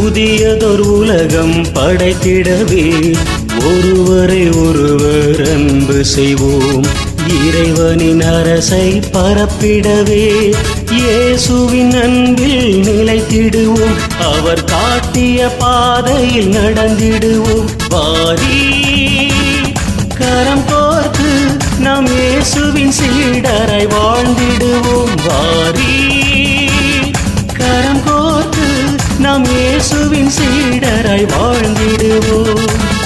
புதியதொரு உலகம் படைத்திடவே ஒருவரை ஒருவர் அன்பு செய்வோம். இறைவனின் அரசை பரப்பிடவே இயேசுவின் அன்பில் நிலைத்திடுவோம். அவர் காட்டிய பாதையில் நடந்திடுவோம். வாரி கரம் கோர்த்து நாம் இயேசுவின் சீடராய் வாழ்ந்திடுவோம். வாரி கரம் கோர்த்து நாம் இயேசுவின் சீடராய் வாழ்ந்திடுவோம்.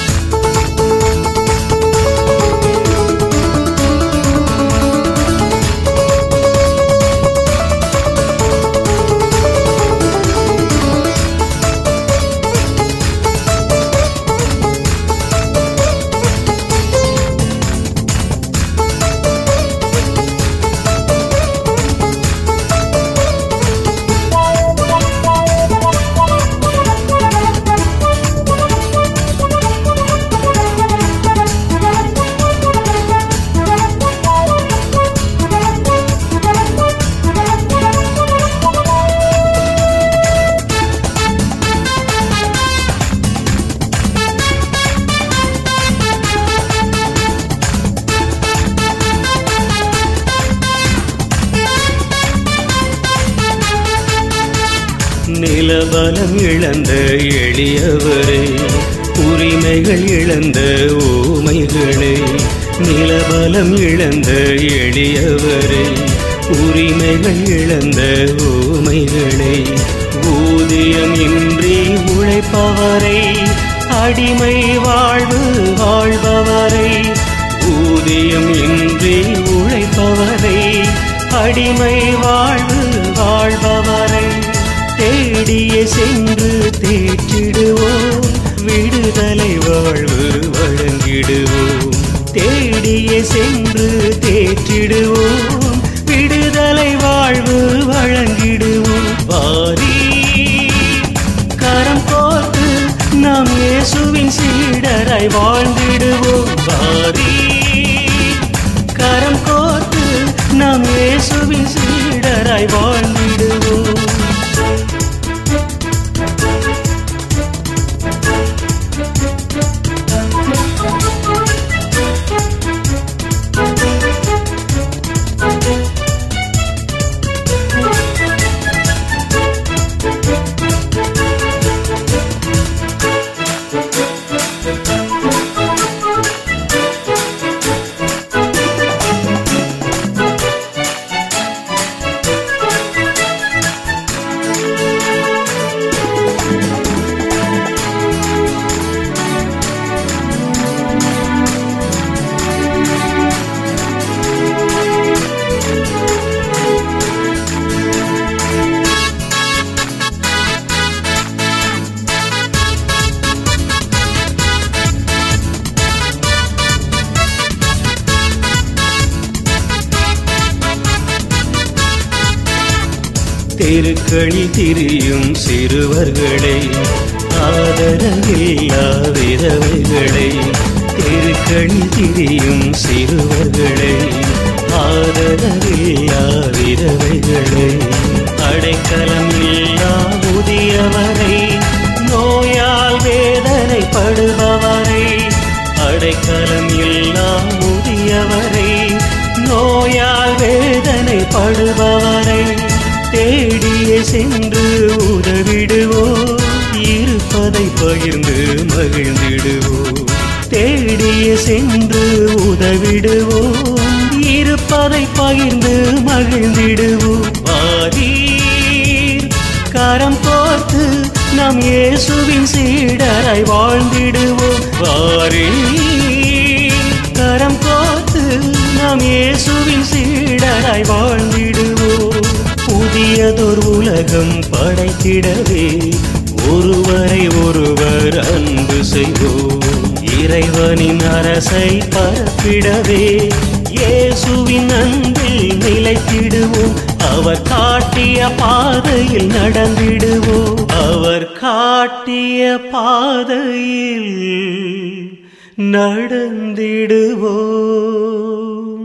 நிலபலம் இழந்த எளியவரே, உரிமைகள் இழந்த ஊமைகளே. நிலபலம் இழந்த எளியவரே, உரிமைகள் இழந்த ஊமைகளே. ஊதியம் இன்றி உழைப்பவரை, அடிமை வாழ்வு வாழ்பவரை. ஊதியம் இன்றி உழைப்பவரை, அடிமை வாழ்வு வாழ்பவரை. தேடிய சென்று தேற்றிடுவோம், விடுதலை வாழ்வு வழங்கிடுவோம். தேடிய சென்று தேற்றிடுவோம், விடுதலை வாழ்வு வழங்கிடுவோம். வாரி கரம் கோர்த்து நாம் இயேசுவின் சீடராய் வாழ்ந்திடுவோம். வாரி கரம் கோர்த்து நாம் இயேசுவின் சீடராய் வாழ்ந்திடுவோம். தெருக்களில் திரியும் சிறுவர்களை, ஆதரவில்லா விதவைகளை. தெருக்களில் திரியும் சிறுவர்களை, ஆதரவில்லா விதவைகளை. அடைக்கலம் இல்லா முதியவரை, நோயால் வேதனைப்படுபவரை. அடைக்கலம் இல்லா முதியவரை, நோயால் வேதனைப்படுபவரை. தேடிய சென்று உதவிடுவோம், இருப்பதை பகிர்ந்து மகிழ்ந்திடுவோம். தேடிய சென்று உதவிடுவோம், இருப்பதை பகிர்ந்து மகிழ்ந்திடுவோம். வாரீர் கரம் கோர்த்து நாம் இயேசுவின் சீடராய் வாழ்ந்திடுவோம். வாரீர் கரம் கோர்த்து நாம் இயேசுவின் சீடராய் வாழ்ந்திடுவோம். புதியதொரு உலகம் படைத்திடவே ஒருவரை ஒருவர் அன்பு செய்வோம். இறைவனின் அரசை பரப்பிடவே இயேசுவின் அன்பில் நிலைத்திடுவோம். அவர் காட்டிய பாதையில் நடந்திடுவோம். அவர் காட்டிய பாதையில் நடந்திடுவோம்.